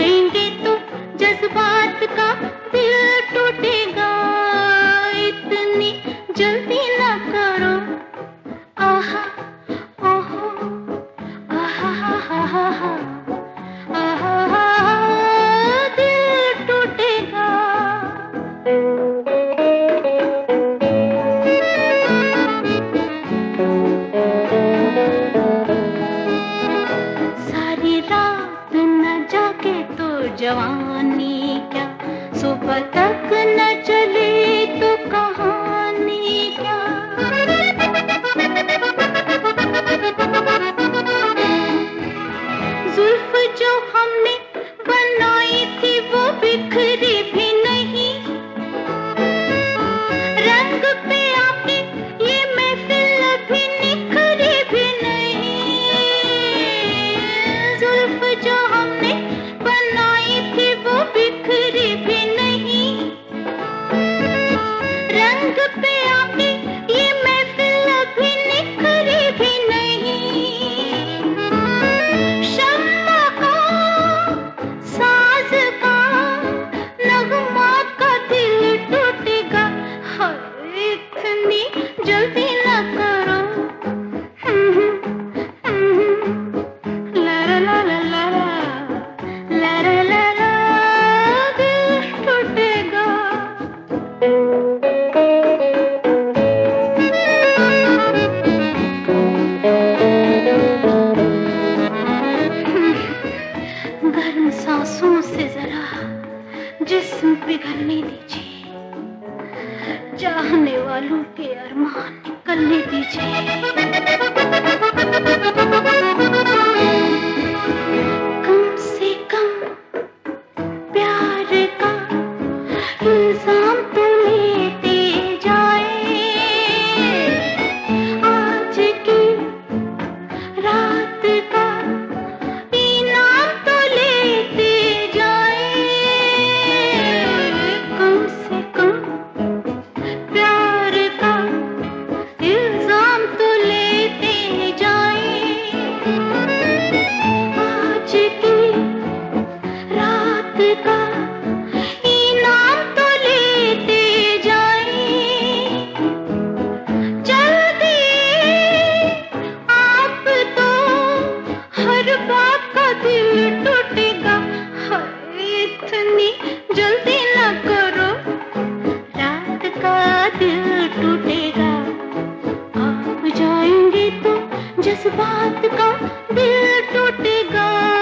जाएंगे तो जज्बात का दिल टूटेगा। इतनी जल्दी ना करो, आहा ओहो, आहा हा हा हा हा, आहा दिल टूटेगा। सारी रात न जागे तो जवानी क्या, सुबह तक न चले तो कहानी क्या। जुल्फ जो हमने बनाई थी वो बिखरी भी नहीं, रंग पे आके ये महफिल अभी निखरी भी नहीं। जुल्फ जो हमने बनाई थी वो बिखरी भी नहीं, रंग पे आके ये महफिल अभी निखरी भी नहीं। शम्मा का, साज का, नगमा का दिल टूटेगा। हाय इतनी जल्दी ना करो, ला ला ला ला ला ला ला ला ला, दिल टूटेगा। गर्म सांसों से जरा जिस्म पिघलने दीजिए, चाहने वालों के अरमान निकलने दीजिए। कम से कम प्यार का इल्जाम तो लेते जाए, आज की रात का इनाम तो लेते जाए। कम से कम प्यार का इल्जाम तो लेते जाए, आज की रात का इनाम तो लेते जाए। जल्दी आप तो हर बात का दिल टूटेगा। हाय इतनी जल्दी ना करो, रात का दिल टूटेगा। आप जाएंगे तो जज्बात का दिल टूटेगा।